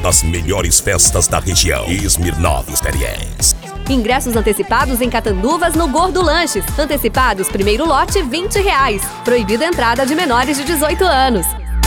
as melhores festas da região. Smirnoff Experience. Ingressos antecipados em Catanduvas no Gordo Lanches. Antecipados, primeiro lote, R$20. Proibida a entrada de menores de 18 anos.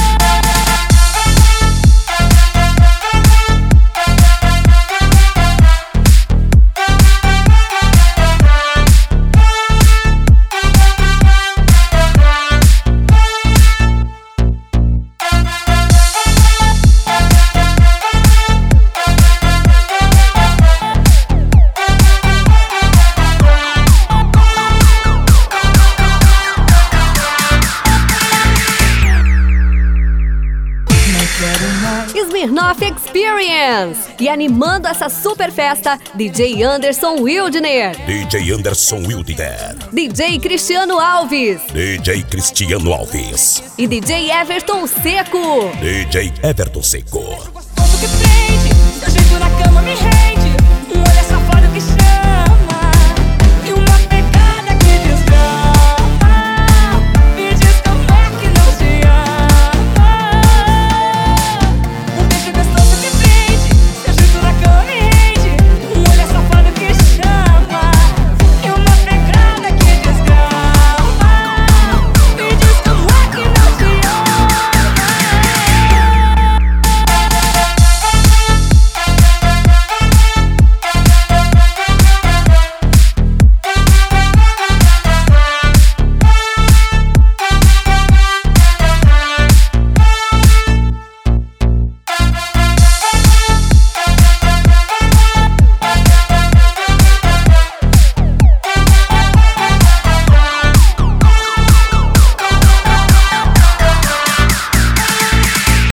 Smirnoff Experience. E animando essa super festa, DJ Anderson Wildner, DJ Anderson Wildner, DJ Cristiano Alves, DJ Cristiano Alves e DJ Everton Seco. DJ Everton Seco. Que prende, seu jeito na cama me rende.